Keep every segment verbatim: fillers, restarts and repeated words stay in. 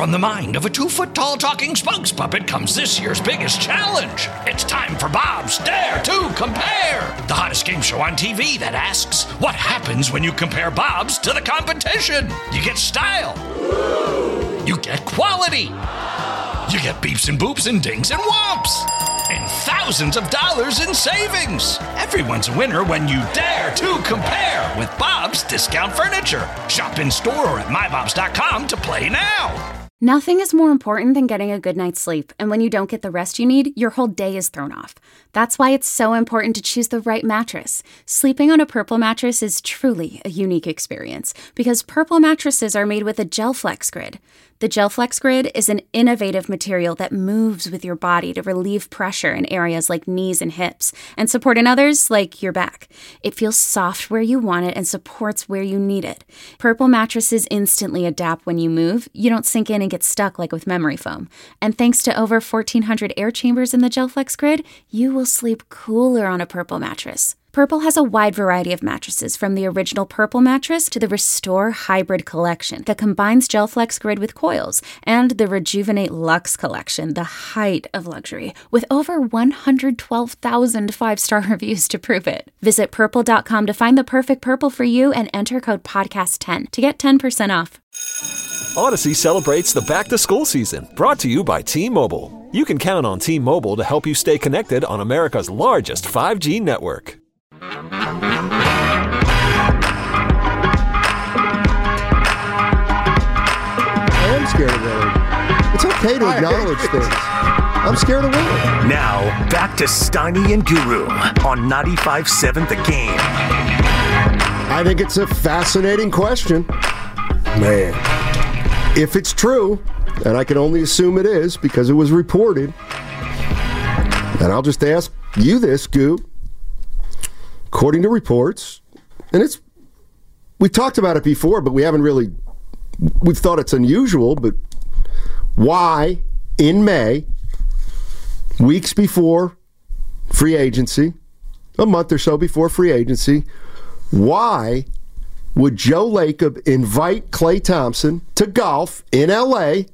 from the mind of a two-foot-tall talking spokes puppet comes this year's biggest challenge. It's time for Bob's Dare to Compare, the hottest game show on T V that asks, what happens when you compare Bobs to the competition? You get style. You get quality. You get beeps and boops and dings and whomps. And thousands of dollars in savings. Everyone's a winner when you dare to compare with Bob's Discount Furniture. Shop in store or at my bobs dot com to play now. Nothing is more important than getting a good night's sleep, and when you don't get the rest you need, your whole day is thrown off. That's why it's so important to choose the right mattress. Sleeping on a Purple mattress is truly a unique experience, because Purple mattresses are made with a GelFlex Grid. The GelFlex Grid is an innovative material that moves with your body to relieve pressure in areas like knees and hips, and support in others like your back. It feels soft where you want it and supports where you need it. Purple mattresses instantly adapt when you move. You don't sink in and get stuck like with memory foam. And thanks to over fourteen hundred air chambers in the GelFlex Grid, you will sleep cooler on a Purple mattress. Purple has a wide variety of mattresses, from the original Purple mattress to the Restore Hybrid collection that combines GelFlex Grid with coils, and the Rejuvenate Luxe collection, the height of luxury, with over one hundred twelve thousand five-star reviews to prove it. Visit purple dot com to find the perfect Purple for you and enter code podcast ten to get ten percent off. Odyssey celebrates the back-to-school season, brought to you by T-Mobile. You can count on T-Mobile to help you stay connected on America's largest five G network. I am scared of Willard. It's okay to acknowledge things. I'm scared of Willard. Now, back to Steiny and Guru on ninety-five seven The Game. I think it's a fascinating question. Man, if it's true, and I can only assume it is because it was reported, and I'll just ask you this, Goo. According to reports, and it's, we talked about it before, but we haven't really, we've thought it's unusual, but why in May, weeks before free agency, a month or so before free agency, why would Joe Lacob invite Klay Thompson to golf in L A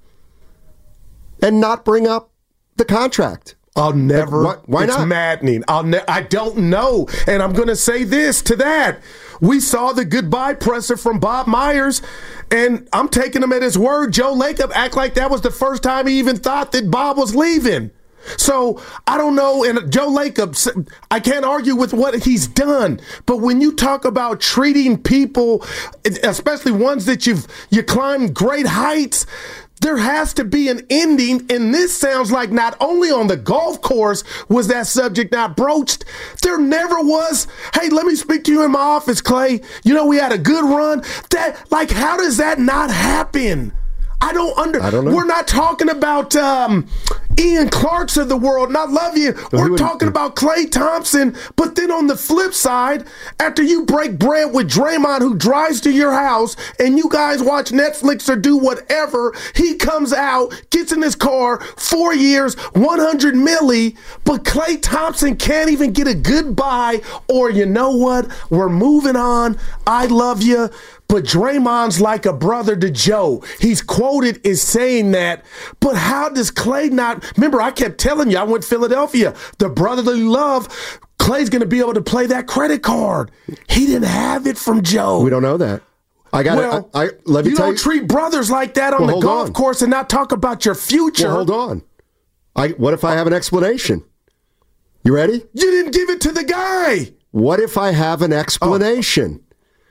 and not bring up the contract? I'll never. Why, why it's not? maddening. I'll ne- I don't know. And I'm going to say this to that. We saw the goodbye presser from Bob Myers, and I'm taking him at his word. Joe Lacob act like that was the first time he even thought that Bob was leaving. So I don't know. And Joe Lacob, I can't argue with what he's done. But when you talk about treating people, especially ones that you've you climbed great heights, there has to be an ending, and this sounds like not only on the golf course was that subject not broached, there never was, hey, let me speak to you in my office, Klay. You know, we had a good run. That, like, how does that not happen? I don't under. I don't know. We're not talking about um, Ian Clark's of the world, and I love you. We're talking about Klay Thompson. But then on the flip side, after you break bread with Draymond, who drives to your house, and you guys watch Netflix or do whatever, he comes out, gets in his car, four years, one hundred milli, but Klay Thompson can't even get a goodbye, or you know what? We're moving on. I love you. But Draymond's like a brother to Joe. He's quoted as saying that. But how does Klay not? Remember, I kept telling you, I went to Philadelphia. The brotherly love, Klay's going to be able to play that credit card. He didn't have it from Joe. We don't know that. I got well, I, I, let me you tell don't you. treat brothers like that on well, the golf on. course and not talk about your future. Well, hold on. I, what if I have an explanation? You ready? You didn't give it to the guy. What if I have an explanation? Oh.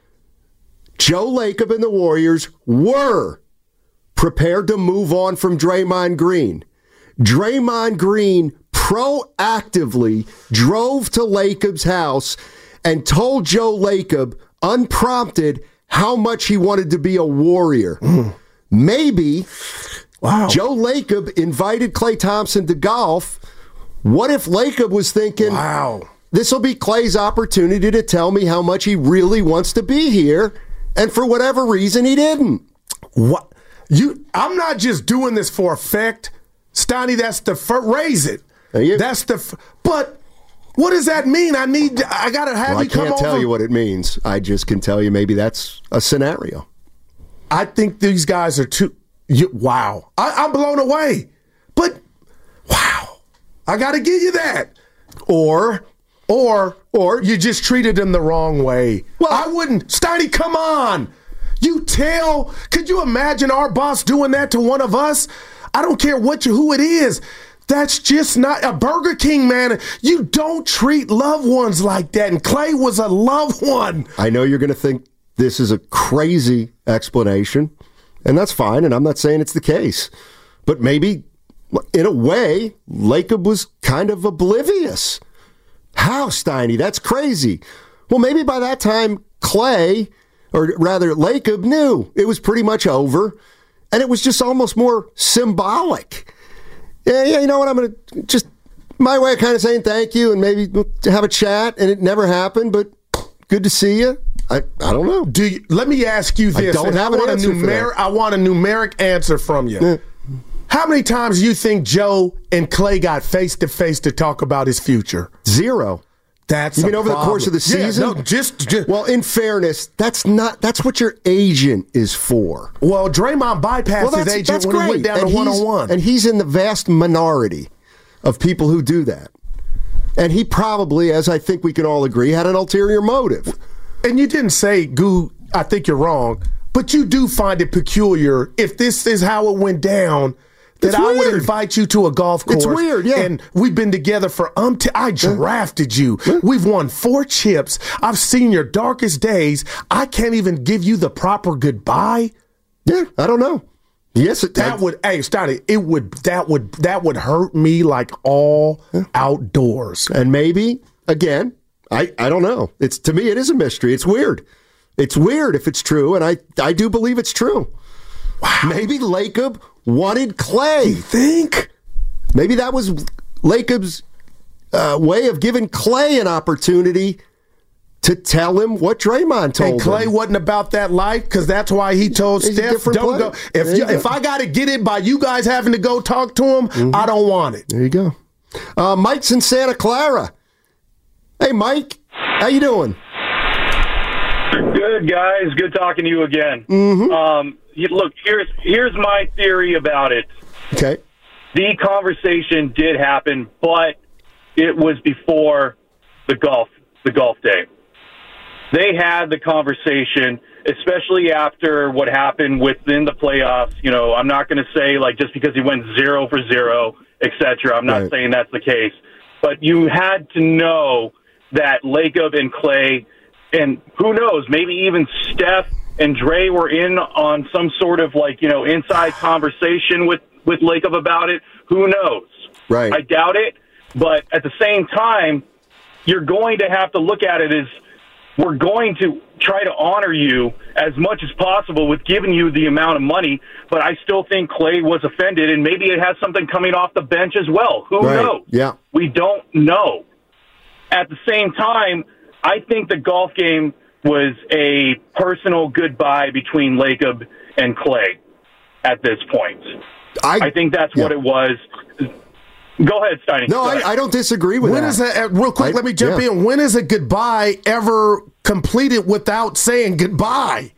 Joe Lacob and the Warriors were prepared to move on from Draymond Green. Draymond Green proactively drove to Lacob's house and told Joe Lacob, unprompted, how much he wanted to be a Warrior. Mm. Maybe wow. Joe Lacob invited Klay Thompson to golf. What if Lacob was thinking, wow, this will be Klay's opportunity to tell me how much he really wants to be here? And for whatever reason, he didn't. What you? I'm not just doing this for effect, Steiny. That's the first. Raise it. You, that's the. F- but what does that mean? I need. I gotta have well, you come over. I can't tell you what it means. I just can tell you maybe that's a scenario. I think these guys are too. You, wow. I, I'm blown away. But, wow. I got to give you that. Or, or, or you just treated him the wrong way. Well, I wouldn't. Steiny, come on. You tell. Could you imagine our boss doing that to one of us? I don't care what you, who it is. That's just not a Burger King, man. You don't treat loved ones like that. And Clay was a loved one. I know you're going to think this is a crazy explanation, and that's fine. And I'm not saying it's the case. But maybe, in a way, Lacob was kind of oblivious. How, Steiny? That's crazy. Well, maybe by that time, Clay, or rather Lacob, knew it was pretty much over. And it was just almost more symbolic. Yeah, yeah, you know what? I'm going to just, my way of kind of saying thank you and maybe have a chat. And it never happened, but good to see you. I, I don't know. Do you, let me ask you this. I don't have I an want answer a numer- for that. I want a numeric answer from you. Yeah. How many times do you think Joe and Clay got face-to-face to talk about his future? Zero. That's You a mean over problem. the course of the season? Yeah, no, just, just Well, in fairness, that's not, that's what your agent is for. well, Draymond bypassed Well, his that's, agent that's when great. he went down and to he's- one-on-one. And he's in the vast minority of people who do that. And he probably, as I think we can all agree, had an ulterior motive. And you didn't say, Goo, I think you're wrong, but you do find it peculiar if this is how it went down. That It's I would weird. invite you to a golf course. It's weird, yeah. And we've been together for um. T- I drafted you. We've won four chips. I've seen your darkest days. I can't even give you the proper goodbye. Yeah, I don't know. Yes, it That would, hey, Steiny, it would. That would. That would hurt me like all outdoors. And maybe, again, I, I don't know. It's to me, it is a mystery. It's weird. It's weird if it's true, and I, I do believe it's true. Wow. Maybe Lacob wanted Clay. You think? Maybe that was Lacob's uh, way of giving Clay an opportunity to tell him what Draymond told And Clay him. wasn't about that life because that's why he told He's a Steph, different "Don't player. go. If There you, you if go. I got to get it by you guys having to go talk to him, Mm-hmm. I don't want it." There you go. Uh, Mike's in Santa Clara. Hey, Mike. How you doing? Good, guys. Good talking to you again. Mm-hmm. Um, you, look, here's here's my theory about it. Okay. The conversation did happen, but it was before the golf the golf day. They had the conversation, especially after what happened within the playoffs. You know, I'm not going to say, like, just because he went zero for zero, et cetera. I'm not Right. saying that's the case. But you had to know that Lacob and Clay, and who knows, maybe even Steph and Dre were in on some sort of, like, you know, inside conversation with, with Lacob about it. Who knows? Right. I doubt it. But at the same time, you're going to have to look at it as we're going to try to honor you as much as possible with giving you the amount of money, but I still think Clay was offended, and maybe it has something coming off the bench as well. Who Right. knows? Yeah. We don't know. At the same time, I think the golf game was a personal goodbye between Lacob and Clay at this point. I, I think that's yeah. what it was. Go ahead, Steiny. No, Go ahead. I, I don't disagree with When that. is that? uh, Real quick, I- let me jump yeah. in. When is a goodbye ever completed without saying goodbye?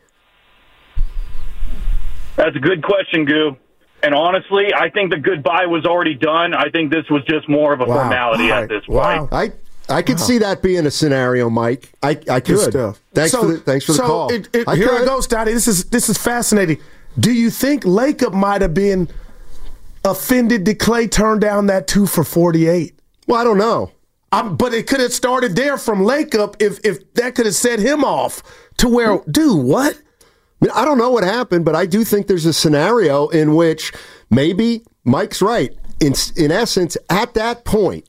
That's a good question, Goo. And honestly, I think the goodbye was already done. I think this was just more of a Wow. formality All at right. this Wow. point. I I could see that being a scenario, Mike. I, I could. Good stuff. Thanks So- for the thanks for the so call. It, it, I here could. I go, Stotty. This is this is fascinating. Do you think Lacob might have been offended that Clay turned down that two for forty-eight? Well, I don't know. Um, but it could have started there from Lacob if if that could have set him off to where, dude, what? I mean, I don't know what happened, but I do think there's a scenario in which maybe Mike's right. In in essence, at that point,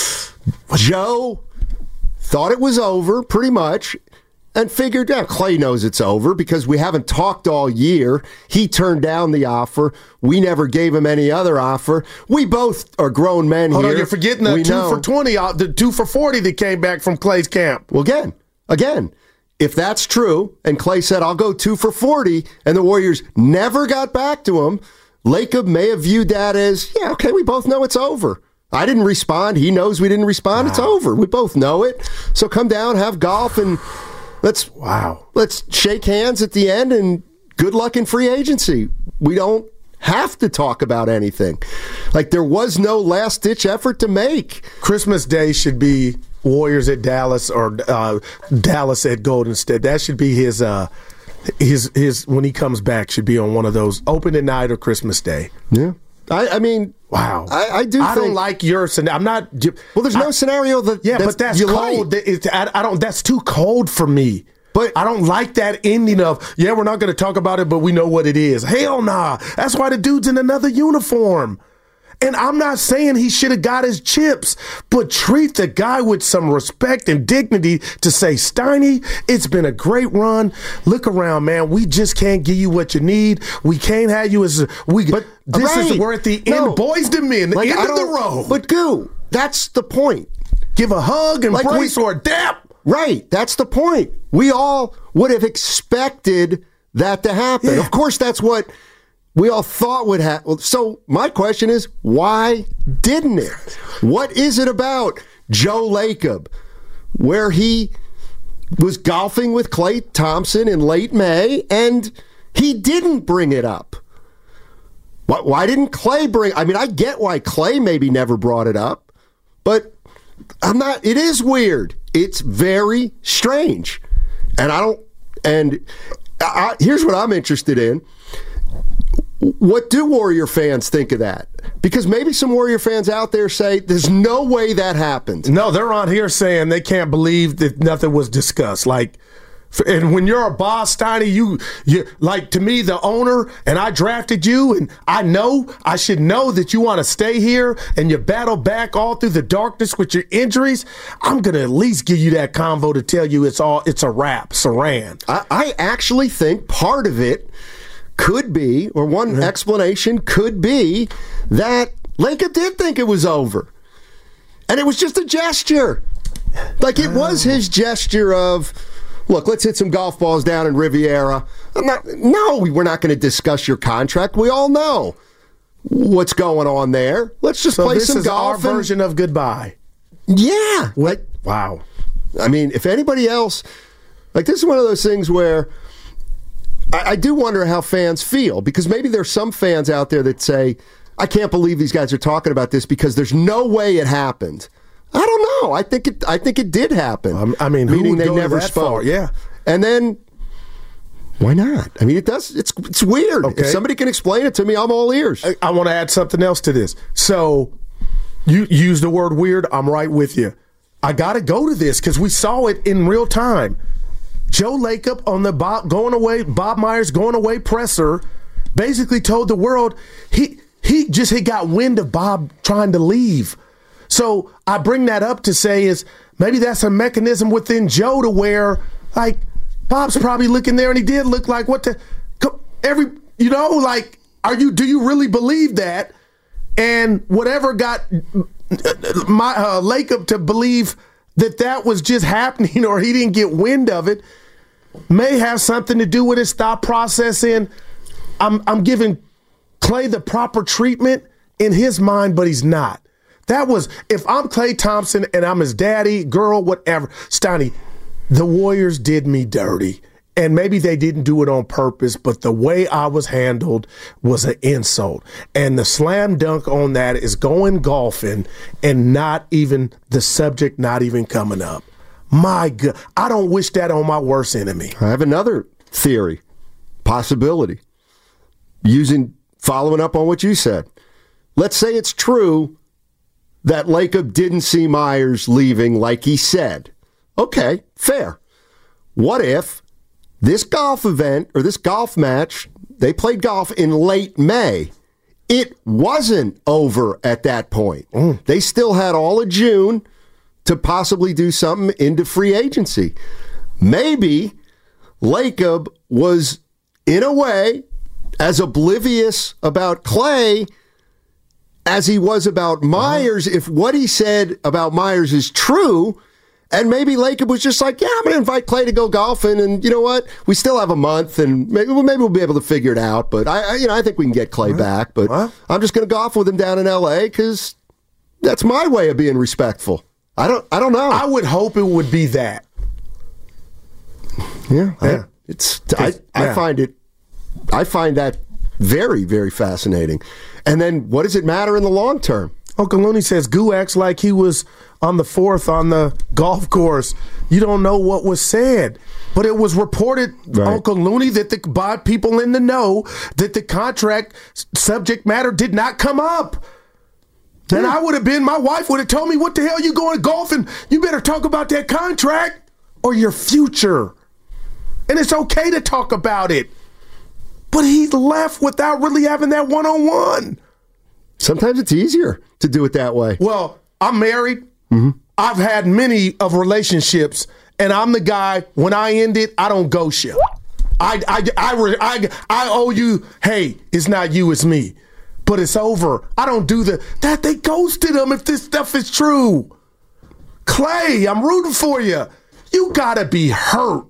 Joe thought it was over pretty much and figured, yeah, Clay knows it's over because we haven't talked all year. He turned down the offer. We never gave him any other offer. We both are grown men Hold here. on, you're forgetting the We two know. for twenty, uh, the two for forty that came back from Clay's camp. Well, again, again, if that's true, and Clay said, I'll go two for forty, and the Warriors never got back to him, Lacob may have viewed that as, yeah, okay, we both know it's over. I didn't respond. He knows we didn't respond. Wow. It's over. We both know it. So come down, have golf, and let's wow. Let's shake hands at the end, and good luck in free agency. We don't have to talk about anything. Like, there was no last-ditch effort to make. Christmas Day should be Warriors at Dallas or uh, Dallas at Golden State. That should be his, uh, his, his, when he comes back, should be on one of those opening night or Christmas Day. Yeah. I, I mean, wow. I, I do. I think, don't like your scenario. I'm not. Well, there's no I, scenario that. Yeah, that's, but that's cold. like. It, I, I don't. That's too cold for me. But I don't like that ending of, yeah, we're not going to talk about it, but we know what it is. Hell nah. That's why the dude's in another uniform. And I'm not saying he should have got his chips, but treat the guy with some respect and dignity to say, Steiny, it's been a great run. Look around, man. We just can't give you what you need. We can't have you as a, we. But this right. is we're at the no. end, boys to men, like, end of the road. But Goo, that's the point. Give a hug, like embrace, we, or a dap. Right. That's the point. We all would have expected that to happen. Yeah. Of course, that's what we all thought would happen. So my question is, why didn't it? What is it about Joe Lacob where he was golfing with Klay Thompson in late May and he didn't bring it up? Why, why didn't Klay bring I mean, I get why Klay maybe never brought it up, but I'm not, it is weird. It's very strange. And I don't, and I, here's what I'm interested in. What do Warrior fans think of that? Because maybe some Warrior fans out there say, there's no way that happened. No, they're on here saying they can't believe that nothing was discussed. Like, and when you're a boss, Steiny, you, you, like, to me, the owner, and I drafted you, and I know, I should know that you want to stay here, and you battle back all through the darkness with your injuries. I'm going to at least give you that convo to tell you it's all, it's a wrap, Saran. I, I actually think part of it could be, or one mm-hmm. explanation could be, that Lacob did think it was over. And it was just a gesture. Like, it was his gesture of, look, let's hit some golf balls down in Riviera. I'm not, no, we're not going to discuss your contract. We all know what's going on there. Let's just so play this some is golf. Our and, version of goodbye. Yeah. What? Like, wow. I mean, if anybody else, like, this is one of those things where I, I do wonder how fans feel, because maybe there's some fans out there that say, I can't believe these guys are talking about this because there's no way it happened. I don't know. I think it. I think it did happen. Um, I mean, meaning who would they go never that spoke. Far? Yeah, and then why not? I mean, it does. It's it's weird. Okay. If somebody can explain it to me, I'm all ears. I, I want to add something else to this. So you use the word weird. I'm right with you. I got to go to this because we saw it in real time. Joe Lacob on the Bob going away, Bob Myers going away presser, basically told the world he he just he got wind of Bob trying to leave. So I bring that up to say is maybe that's a mechanism within Joe to where, like, Bob's probably looking there and he did look like, what the, every, you know, like, are you, do you really believe that? And whatever got my uh, Lacob to believe that that was just happening or he didn't get wind of it may have something to do with his thought process in, I'm, I'm giving Klay the proper treatment in his mind, but he's not. That was, if I'm Klay Thompson and I'm his daddy, girl, whatever, Steiny, the Warriors did me dirty. And maybe they didn't do it on purpose, but the way I was handled was an insult. And the slam dunk on that is going golfing and not even the subject, not even coming up. My God, I don't wish that on my worst enemy. I have another theory, possibility, using, following up on what you said. Let's say it's true that Lacob didn't see Myers leaving like he said. Okay, fair. What if this golf event or this golf match, they played golf in late May. It wasn't over at that point. Mm. They still had all of June to possibly do something into free agency. Maybe Lacob was, in a way, as oblivious about Klay as he was about Myers, if what he said about Myers is true. And maybe Lacob was just like, yeah, I'm going to invite Klay to go golfing, and you know what? We still have a month, and maybe, maybe we'll be able to figure it out. But I, I you know, I think we can get Klay back. But what? I'm just going to golf with him down in L A because that's my way of being respectful. I don't, I don't know. I would hope it would be that. Yeah, yeah. I, it's I, I yeah. find it. I find that very, very fascinating. And then what does it matter in the long term? Uncle Looney says Goo acts like he was on the fourth on the golf course. You don't know what was said. But it was reported, right. Uncle Looney, that the, by people in the know that the contract subject matter did not come up. And I would have been, my wife would have told me, what the hell you going golfing? You better talk about that contract or your future. And it's okay to talk about it. But he left without really having that one-on-one. Sometimes it's easier to do it that way. Well, I'm married. Mm-hmm. I've had many of relationships, and I'm the guy, when I end it, I don't ghost you. I, I, I, I, I owe you, hey, it's not you, it's me. But it's over. I don't do the, that they ghosted him if this stuff is true. Clay, I'm rooting for you. You gotta be hurt.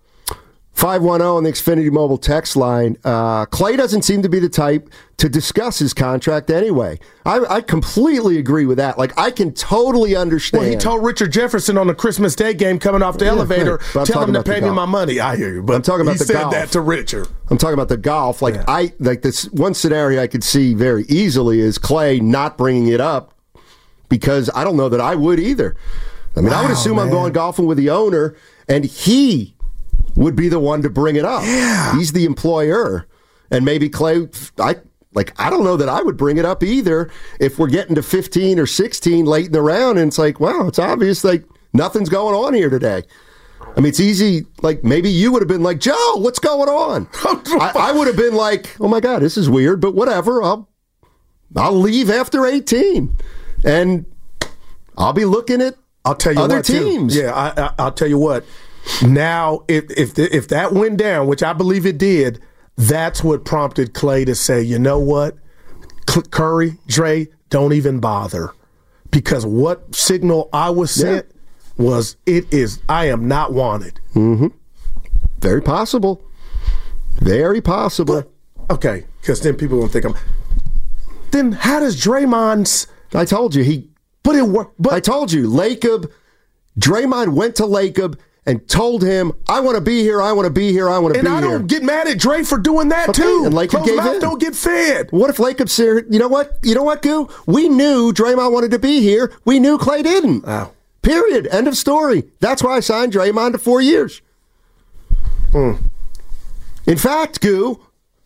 five one zero on the Xfinity Mobile text line. Uh, Clay doesn't seem to be the type to discuss his contract anyway. I, I completely agree with that. Like, I can totally understand. Well, he told Richard Jefferson on the Christmas Day game coming off the yeah, elevator, right. tell him to pay me my money. I hear you. But I'm talking about he the said golf. that to Richard. I'm talking about the golf. Like, yeah. I like this one scenario I could see very easily is Clay not bringing it up because I don't know that I would either. I mean, wow, I would assume man. I'm going golfing with the owner, and he would be the one to bring it up. Yeah. He's the employer. And maybe Clay, I like I don't know that I would bring it up either if we're getting to fifteen or sixteen late in the round and it's like, wow, it's obvious like nothing's going on here today. I mean, it's easy, like maybe you would have been like, Joe, what's going on? I, I would have been like, oh my God, this is weird, but whatever. I'll I'll leave after eighteen. And I'll be looking at I'll tell you other what, teams. Too. Yeah, I, I, I'll tell you what. Now, if if the, if that went down, which I believe it did, that's what prompted Clay to say, you know what, Curry, Dre, don't even bother, because what signal I was sent yeah. was it is I am not wanted. Mm-hmm. Very possible. Very possible. But, okay, because then people will think I'm. Then how does Draymond's? I told you he. But it worked. But I told you, Lacob, Draymond went to Lacob and told him, I want to be here, I want to be here, I want to be here. And I don't get mad at Dre for doing that, okay, too. And Lacob gave in. Don't get fed. What if Lacob said, you know what? You know what, Goo? We knew Draymond wanted to be here. We knew Clay didn't. Wow. Period. End of story. That's why I signed Draymond to four years. Hmm. In fact, Goo,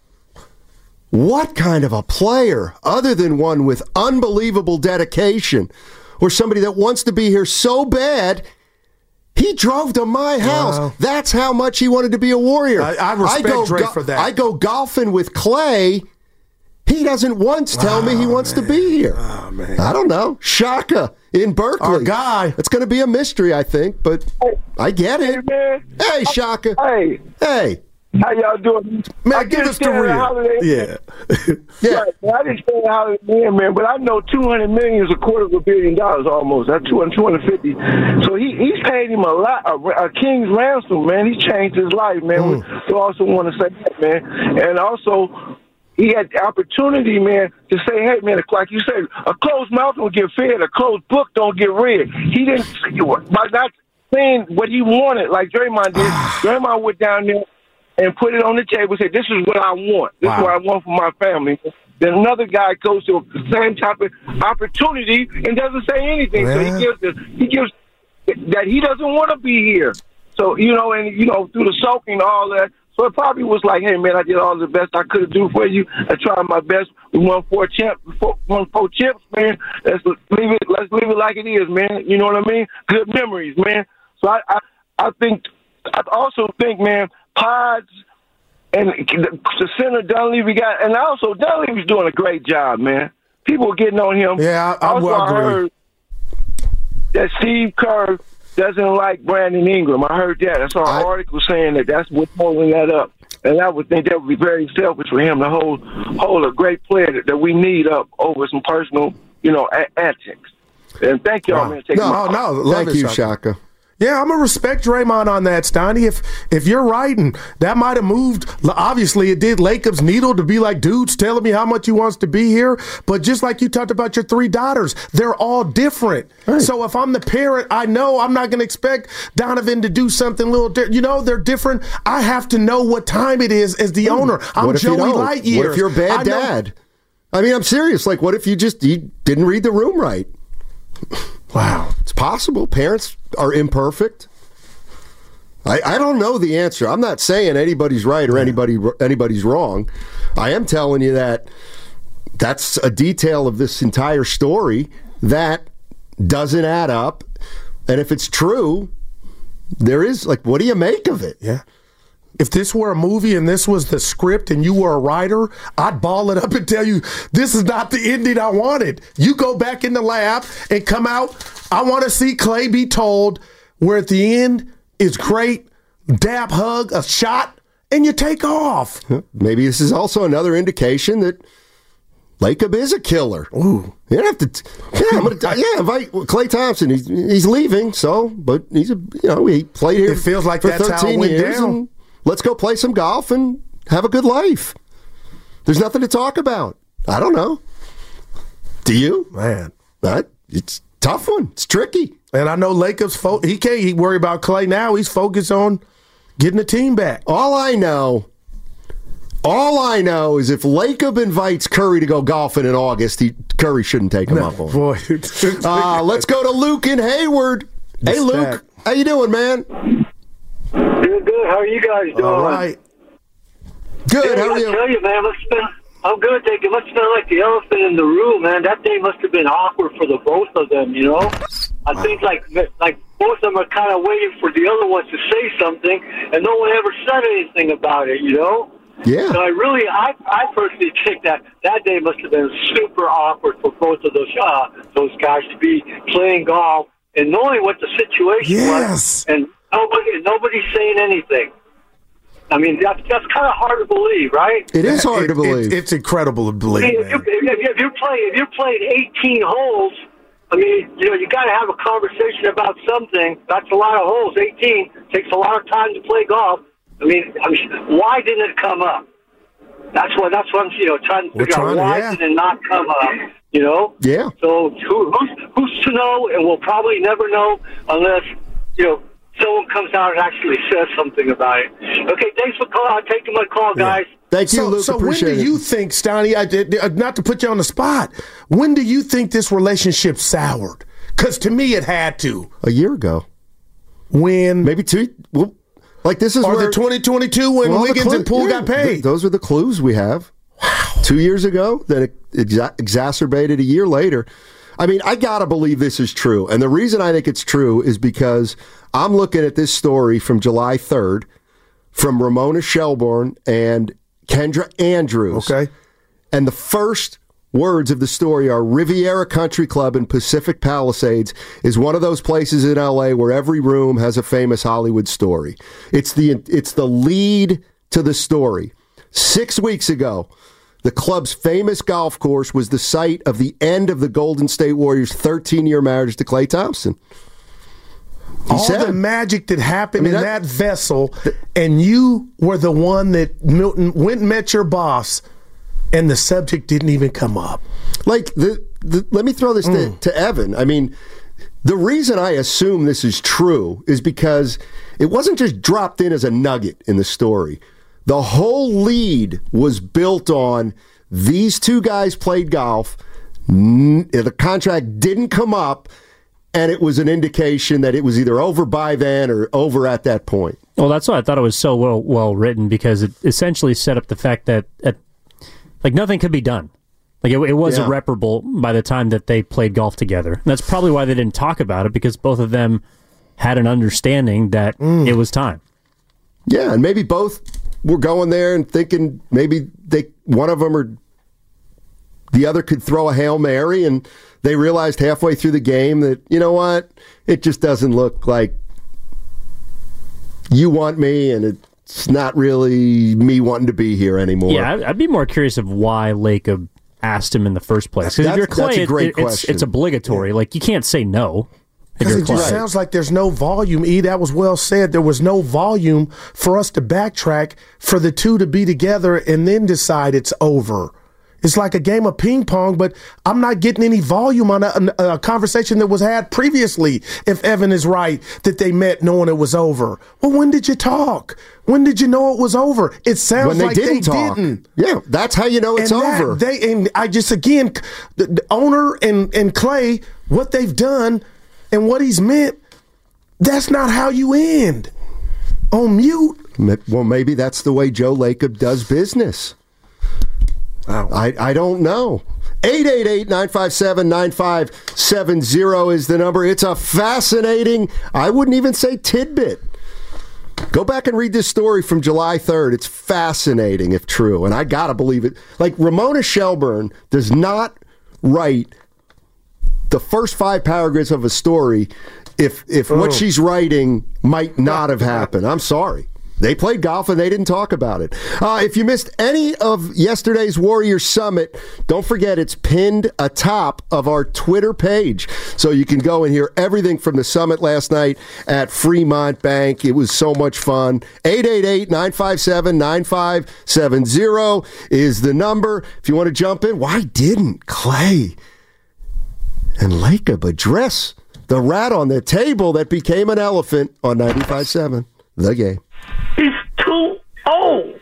what kind of a player, other than one with unbelievable dedication, or somebody that wants to be here so bad, he drove to my house. Wow. That's how much he wanted to be a Warrior. I, I respect I go, Dre go, for that. I go golfing with Clay. He doesn't once wow, tell me he wants man. to be here. Oh, man. I don't know. Shaka in Berkeley. Our guy. It's going to be a mystery, I think, but hey, I get it. Hey, man. Hey, Shaka. Hey. Hey. How y'all doing? Man, I give us the real. Yeah. yeah. Right, man, I didn't spend a holiday man, man, but I know two hundred million is a quarter of a billion dollars almost. That's two hundred, two hundred fifty. So he, he's paid him a lot, a, a king's ransom, man. He changed his life, man. Mm. We also want to say that, man. And also, he had the opportunity, man, to say, hey, man, like you said, a closed mouth don't get fed, a closed book don't get read. He didn't, by not saying what he wanted, like Draymond did, Draymond went down there and put it on the table and say, this is what I want. This wow. is what I want for my family. Then another guy goes to the same type of opportunity and doesn't say anything. Yeah. So he gives the, he gives that he doesn't want to be here. So, you know, and, you know, through the soaking, all that. So it probably was like, hey, man, I did all the best I could do for you. I tried my best. We won four champs, four, won four chips, man. Let's leave it, let's leave it like it is, man. You know what I mean? Good memories, man. So I, I, I think, I also think, man, Pods and the center Dunleavy got, and also Dunleavy's doing a great job, man. People are getting on him. Yeah, I, I also, will agree. I heard that Steve Kerr doesn't like Brandon Ingram. I heard that. I saw an I, article saying that that's what's holding that up. And I would think that would be very selfish for him to hold hold a great player that, that we need up over some personal, you know, a- antics. And thank y'all, wow. man. Take no, no, thank you, Shaka. Yeah, I'm going to respect Draymond on that, Steiny. If if you're right, and that might have moved, obviously it did Lacob's needle to be like, dude's telling me how much he wants to be here. But just like you talked about your three daughters, they're all different. Right. So if I'm the parent, I know I'm not going to expect Donovan to do something a little different. You know, they're different. I have to know what time it is as the mm. owner. I'm what if Joey you don't? Lightyear. What if you're a bad I dad? I mean, I'm serious. Like, what if you just you didn't read the room right? Wow. It's possible. Parents are imperfect. I, I don't know the answer. I'm not saying anybody's right or yeah. anybody anybody's wrong. I am telling you that that's a detail of this entire story that doesn't add up. And if it's true, there is, like, what do you make of it? Yeah. If this were a movie and this was the script and you were a writer, I'd ball it up and tell you, this is not the ending I wanted. You go back in the lab and come out. I want to see Clay be told where at the end is great, dap hug, a shot, and you take off. Maybe this is also another indication that Lacob is a killer. Ooh. You don't have to. T- yeah, I'm gonna, yeah, invite Clay Thompson. He's he's leaving, so but he's a you know he played here. It feels like for that's how it went years down. And let's go play some golf and have a good life. There's nothing to talk about. I don't know. Do you? Man, I, it's a tough one. It's tricky. And I know Lacob's fo- he can't he worry about Clay now. He's focused on getting the team back. All I know. All I know is if Lacob invites Curry to go golfing in August, he, Curry shouldn't take him no, up on. Boy. uh, let's go to Luke in Hayward. The hey, Luke. Stack. How you doing, man? Doing good. How are you guys doing? All right. Good. Yeah, How are I you? I tell you, man, must have been, I'm good. Thank you. Must have been like the elephant in the room, man. That day must have been awkward for the both of them, you know? I wow. think like like both of them are kind of waiting for the other ones to say something, and no one ever said anything about it, you know? Yeah. So I really, I, I personally think that that day must have been super awkward for both of those uh, those guys to be playing golf and knowing what the situation yes. was, and nobody nobody's saying anything. I mean, that's that's kind of hard to believe, right? It is hard it, to believe. It, it's incredible to believe. I mean, if, you, if, if you're playing, if you're playing eighteen holes, I mean, you know, you got to have a conversation about something. That's a lot of holes. eighteen takes a lot of time to play golf. I mean, I mean, why didn't it come up? That's what that's what I'm, you know, trying to figure out. Why yeah. did it not come up? You know? Yeah. So who, who's who's to know? And we'll probably never know unless you know someone comes out and actually says something about it. Okay, thanks for calling. taking my call, guys. Yeah. Thank you, so, Luke. So when Appreciate do it. you think, Steiny, I did, not to put you on the spot, when do you think this relationship soured? Because to me, it had to. A year ago. When? Maybe two. Well, like this is or where, the twenty twenty-two when well, Wiggins clu- and Poole yeah, got paid. Th- those are the clues we have. Wow. Two years ago, then it exa- exacerbated a year later. I mean, I got to believe this is true. And the reason I think it's true is because I'm looking at this story from July third from Ramona Shelburne and Kendra Andrews. Okay. And the first words of the story are Riviera Country Club in Pacific Palisades is one of those places in L A where every room has a famous Hollywood story. It's the it's the lead to the story. Six weeks ago, the club's famous golf course was the site of the end of the Golden State Warriors' thirteen-year marriage to Klay Thompson. He All said, the magic that happened I mean, in that, that vessel, and you were the one that Milton went and met your boss, and the subject didn't even come up. Like, the, the let me throw this mm. to, to Evan. I mean, the reason I assume this is true is because it wasn't just dropped in as a nugget in the story. The whole lead was built on these two guys played golf, n- the contract didn't come up, and it was an indication that it was either over by then or over at that point. Well, that's why I thought it was so well well written, because it essentially set up the fact that, at, like, nothing could be done. Like, it, it was yeah. irreparable by the time that they played golf together. And that's probably why they didn't talk about it, because both of them had an understanding that mm. it was time. Yeah, and maybe both were going there and thinking maybe they one of them or the other could throw a Hail Mary, and they realized halfway through the game that, you know what, it just doesn't look like you want me, and it's not really me wanting to be here anymore. Yeah, I'd be more curious of why Lacob asked him in the first place. Because if you're Clay, that's a great it, it, it's, question. it's obligatory. Yeah. Like, you can't say no. Because it just sounds like there's no volume. E, that was well said. There was no volume for us to backtrack for the two to be together and then decide it's over. It's like a game of ping pong, but I'm not getting any volume on a, a conversation that was had previously. If Evan is right, that they met knowing it was over. Well, when did you talk? When did you know it was over? It sounds when they like didn't they talk. didn't. Yeah, that's how you know it's and that, over. They and I just again, the, the owner and and Clay, what they've done and what he's meant. That's not how you end. On mute. Well, maybe that's the way Joe Lacob does business. Wow. I, I don't know. eight eight eight, nine five seven, nine five seven zero is the number. It's a fascinating, I wouldn't even say tidbit. Go back and read this story from July third. It's fascinating if true, and I got to believe it. Like, Ramona Shelburne does not write the first five paragraphs of a story if if oh. what she's writing might not have happened. I'm sorry. They played golf and they didn't talk about it. Uh, if you missed any of yesterday's Warrior Summit, don't forget it's pinned atop of our Twitter page. So you can go and hear everything from the summit last night at Fremont Bank. It was so much fun. eight eight eight, nine five seven, nine five seven zero is the number. If you want to jump in, why didn't Clay and Lacob address the rat on the table that became an elephant on ninety-five point seven The Game? He's too old.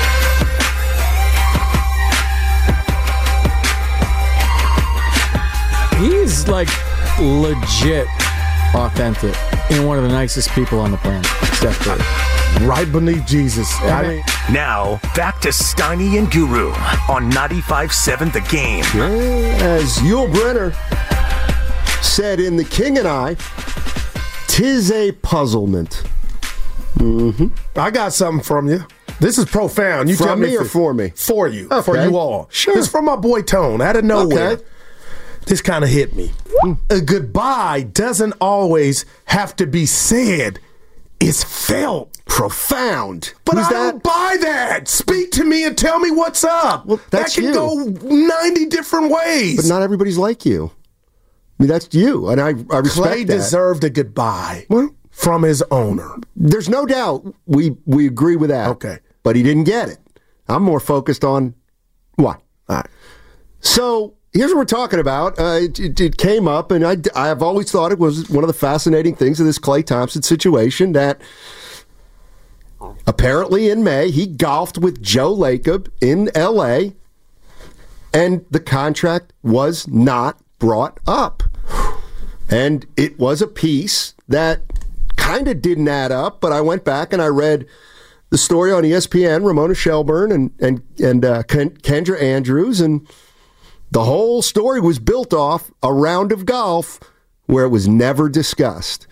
He's like legit authentic and one of the nicest people on the planet. Steph Curry. Right beneath Jesus. I mean, now, back to Steiny and Guru on ninety-five point seven The Game. As Yul Brynner said in The King and I, "'Tis a puzzlement." Mm-hmm. I got something from you. This is profound. You from tell me, me or for me? For you. Okay. For you all. Sure. It's from my boy Tone. Out of nowhere. Okay. This kind of hit me. A goodbye doesn't always have to be said. It's felt. Profound. But Who's I that? don't buy that. Speak to me and tell me what's up. Well, that's that can you. go ninety different ways. But not everybody's like you. I mean, that's you, and I, I respect Clay that. deserved a goodbye. Well, from his owner. There's no doubt we we agree with that. Okay. But he didn't get it. I'm more focused on what? All right. So here's what we're talking about. Uh, it, it, it came up, and I, I've always thought it was one of the fascinating things of this Klay Thompson situation that apparently in May he golfed with Joe Lacob in L A, and the contract was not brought up. And it was a piece that kind of didn't add up, but I went back and I read the story on E S P N, Ramona Shelburne and and and uh, Kendra Andrews, and the whole story was built off a round of golf where it was never discussed.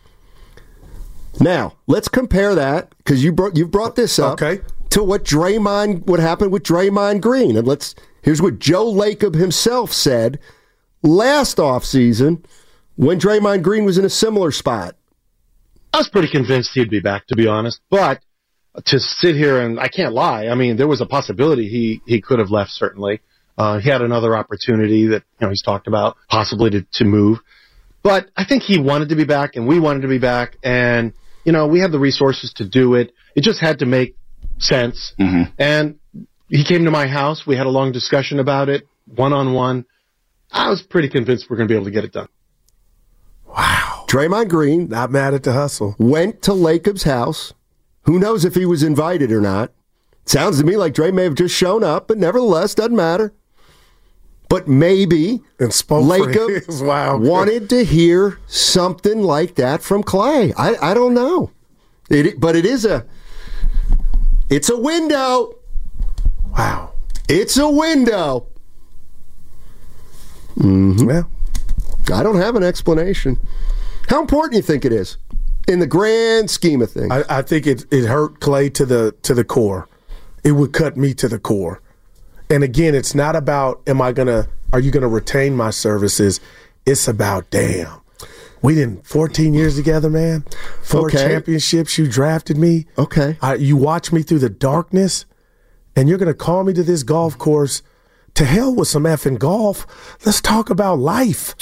Now, let's compare that, because you brought you've brought this up, okay, to what Draymond, what happened with Draymond Green. And let's here's what Joe Lacob himself said last offseason when Draymond Green was in a similar spot. I was pretty convinced he'd be back, to be honest. But to sit here and I can't lie. I mean, there was a possibility he, he could have left, certainly. Uh, he had another opportunity that, you know, he's talked about possibly to, to move. But I think he wanted to be back and we wanted to be back. And, you know, we had the resources to do it. It just had to make sense. Mm-hmm. And he came to my house. We had a long discussion about it, one-on-one. I was pretty convinced we're going to be able to get it done. Wow. Draymond Green, not mad at the hustle, went to Lacob's house. Who knows if he was invited or not? Sounds to me like Dray may have just shown up, but nevertheless, doesn't matter. But maybe and Lacob wow. wanted to hear something like that from Clay. I, I don't know. It, but it is a, it's a window. Wow. It's a window. Mm-hmm. Yeah. I don't have an explanation. How important do you think it is in the grand scheme of things? I, I think it it hurt Clay to the to the core. It would cut me to the core. And again, it's not about am I gonna are you gonna retain my services? It's about damn. We didn't fourteen years together, man. Four okay. championships. You drafted me. Okay. I, you watched me through the darkness, and you're gonna call me to this golf course. To hell with some effing golf. Let's talk about life.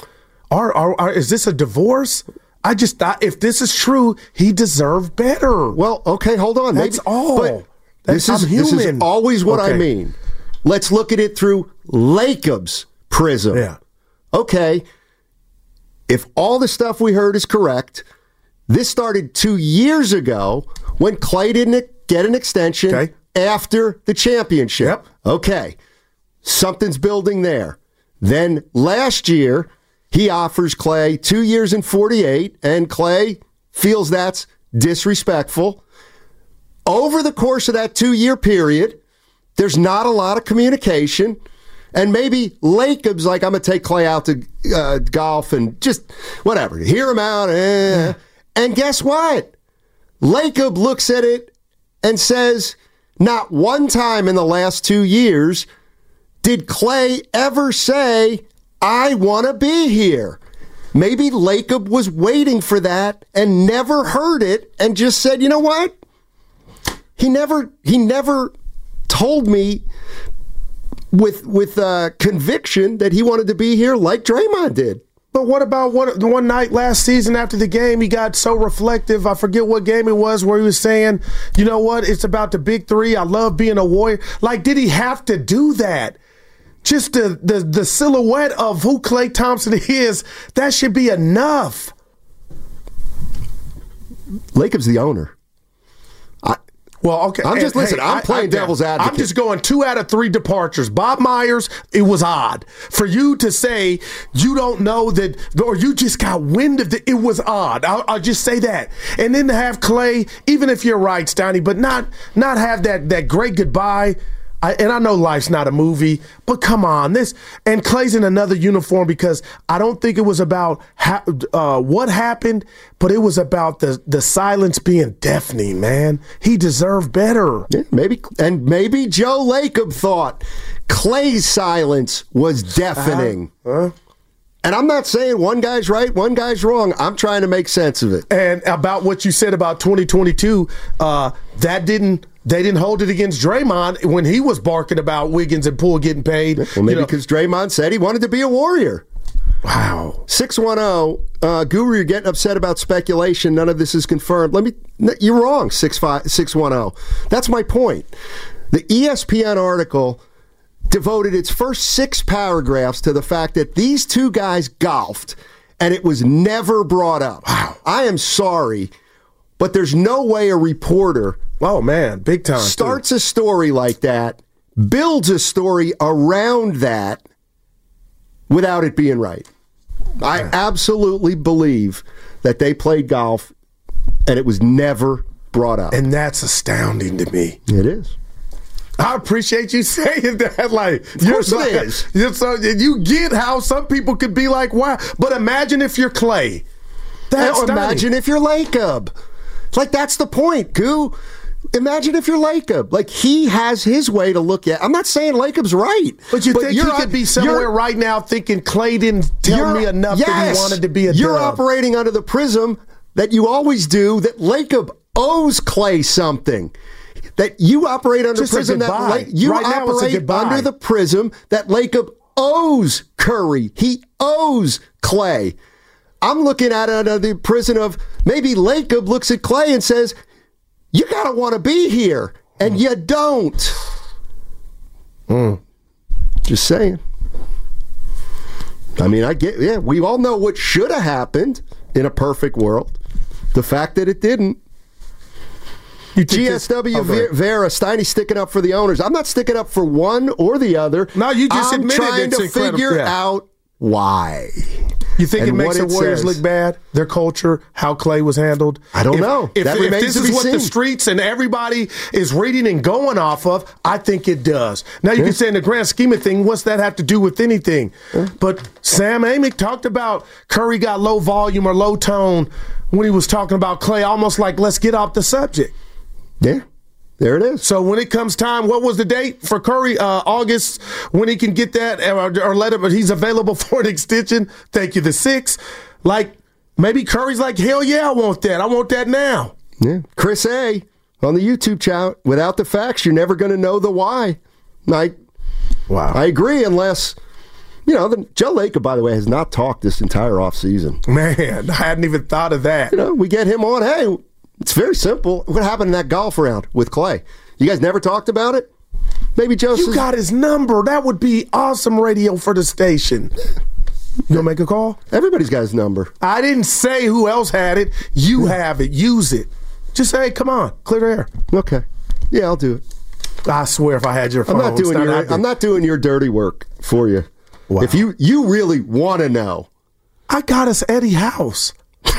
Are, are, are is this a divorce? I just thought if this is true, he deserved better. Well, okay, hold on. That's Maybe, all. But That's, this is I'm human. this is always what okay. I mean. Let's look at it through Lacob's prism. Yeah. Okay. If all the stuff we heard is correct, this started two years ago when Clay didn't get an extension okay. after the championship. Yep. Okay. Something's building there. Then last year, he offers Clay two years and forty-eight, and Clay feels that's disrespectful. Over the course of that two-year period, there's not a lot of communication. And maybe Lacob's like, I'm going to take Clay out to uh, golf and just whatever, hear him out. Eh. And guess what? Lacob looks at it and says, not one time in the last two years did Clay ever say, I want to be here. Maybe Lacob was waiting for that and never heard it and just said, you know what? He never he never told me with with uh, conviction that he wanted to be here like Draymond did. But what about one, one night last season after the game, he got so reflective. I forget what game it was where he was saying, you know what, it's about the big three. I love being a Warrior. Like, did he have to do that? Just the, the, the silhouette of who Klay Thompson is, that should be enough. Lacob's the owner. I, well, okay. I'm just, and, listen, hey, I'm I, playing I, devil's advocate. I'm just going two out of three departures. Bob Myers, it was odd. For you to say you don't know that, or you just got wind of it, it was odd. I'll, I'll just say that. And then to have Clay, even if you're right, Stoney, but not not have that, that great goodbye. I, and I know life's not a movie, but come on, this and Clay's in another uniform because I don't think it was about ha, uh, what happened, but it was about the the silence being deafening. Man, he deserved better. Yeah, maybe, and maybe Joe Lacob thought Clay's silence was deafening. Uh, uh, and I'm not saying one guy's right, one guy's wrong. I'm trying to make sense of it. And about what you said about twenty twenty-two, uh, that didn't. They didn't hold it against Draymond when he was barking about Wiggins and Poole getting paid. Well, maybe because you know. Draymond said he wanted to be a Warrior. Wow. six one zero, uh, Guru, you're getting upset about speculation. None of this is confirmed. Let me. You're wrong, six one zero. That's my point. The E S P N article devoted its first six paragraphs to the fact that these two guys golfed, and it was never brought up. Wow. I am sorry, but there's no way a reporter... Oh, man, big time. Starts too. a story like that, builds a story around that without it being right. I absolutely believe that they played golf and it was never brought up. And that's astounding to me. It is. I appreciate you saying that. Like, of course you're, it is. You're so, you get how some people could be like, wow. But imagine if you're Clay. That's or imagine if you're Lacob. Like, that's the point, Goo. Imagine if you're Lacob. Like, he has his way to look at. I'm not saying Lacob's right. But you but think he could be somewhere right now thinking Clay didn't tell me enough yes, that he wanted to be a You're dub. operating under the prism that you always do, that Lacob owes Clay something. That you operate under Just prism that La- you right operate under the prism that Lacob owes Curry. He owes Clay. I'm looking at it under the prism of maybe Lacob looks at Clay and says, you gotta want to be here, and mm. you don't. Mm. Just saying. I mean, I get, yeah, we all know what should have happened in a perfect world. The fact that it didn't. G S W oh, Vera, Steiny sticking up for the owners. I'm not sticking up for one or the other. No, you just I'm admitted trying it's to incredible. figure Yeah. out why. You think and it makes the it Warriors says. look bad? Their culture, how Clay was handled? I don't if, know. If, that if remains this to is be what seen. the streets and everybody is reading and going off of, I think it does. Now, you yeah. can say in the grand scheme of things, what's that have to do with anything? Yeah. But Sam Amick talked about Curry got low volume or low tone when he was talking about Clay, almost like, let's get off the subject. Yeah. There it is. So when it comes time, what was the date for Curry? Uh, August, when he can get that or, or let him, he's available for an extension. Thank you, the sixth. Like, maybe Curry's like, hell yeah, I want that. I want that now. Yeah. Chris A. on the YouTube channel, without the facts, you're never going to know the why. I, wow. I agree, unless You know, the, Joe Lacob, by the way, has not talked this entire offseason. Man, I hadn't even thought of that. You know, we get him on. Hey, it's very simple. What happened in that golf round with Clay? You guys never talked about it? Maybe Joe You says, got his number. That would be awesome radio for the station. You gonna make a call? Everybody's got his number. I didn't say who else had it. You have it. Use it. Just say, hey, come on, clear the air. Okay. Yeah, I'll do it. I swear if I had your phone. I'm not doing not your happening. I'm not doing your dirty work for you. Wow. If you you really want to know. I got us Eddie House.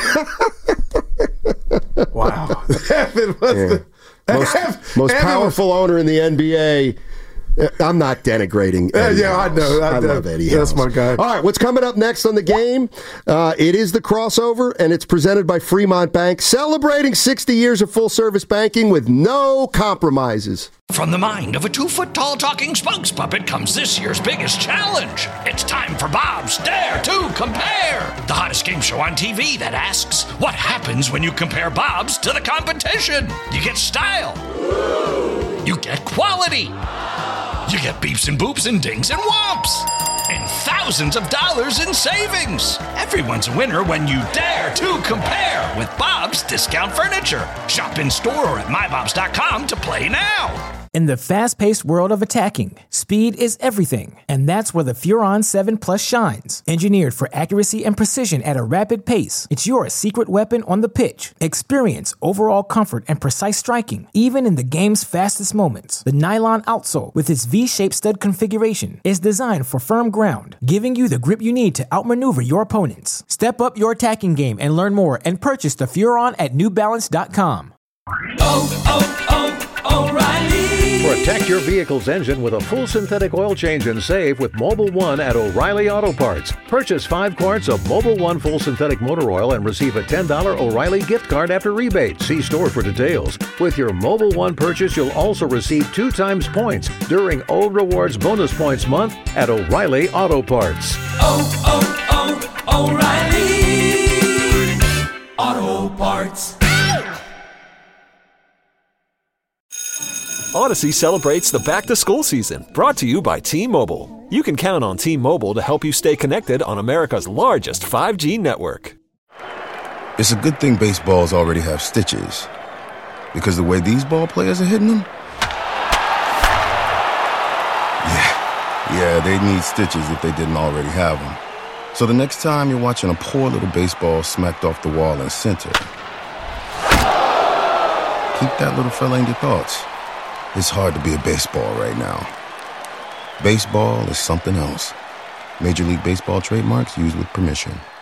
Wow. Evan, what's Yeah. the, Most, Evan, most Evan powerful owner in the N B A. I'm not denigrating Yeah, Eddie yeah, I House. know. I I, know. love Eddie That's House. my guy. All right, what's coming up next on the game? Uh, it is the crossover, and it's presented by Fremont Bank, celebrating sixty years of full-service banking with no compromises. From the mind of a two-foot-tall talking spokes puppet comes this year's biggest challenge. It's time for Bob's Dare to Compare, the hottest game show on T V that asks, what happens when you compare Bob's to the competition? You get style. You get quality. You get beeps and boops and dings and whomps. And thousands of dollars in savings. Everyone's a winner when you dare to compare with Bob's Discount Furniture. Shop in store or at my bobs dot com to play now. In the fast-paced world of attacking, speed is everything, and that's where the Furon seven Plus shines. Engineered for accuracy and precision at a rapid pace, it's your secret weapon on the pitch. Experience overall comfort and precise striking, even in the game's fastest moments. The nylon outsole, with its V-shaped stud configuration, is designed for firm ground, giving you the grip you need to outmaneuver your opponents. Step up your attacking game and learn more and purchase the Furon at new balance dot com. Oh, oh, oh, O'Reilly. Protect your vehicle's engine with a full synthetic oil change and save with Mobile One at O'Reilly Auto Parts. Purchase five quarts of Mobile One full synthetic motor oil and receive a ten dollars O'Reilly gift card after rebate. See store for details. With your Mobile One purchase, you'll also receive two times points during O Rewards Bonus Points Month at O'Reilly Auto Parts. Oh, oh, oh, O'Reilly Auto Parts. Odyssey celebrates the back-to-school season, brought to you by T-Mobile. You can count on T-Mobile to help you stay connected on America's largest five G network. It's a good thing baseballs already have stitches, because the way these ball players are hitting them, yeah, yeah, they need stitches if they didn't already have them. So the next time you're watching a poor little baseball smacked off the wall in center, keep that little fella in your thoughts. It's hard to be a baseball right now. Baseball is something else. Major League Baseball trademarks used with permission.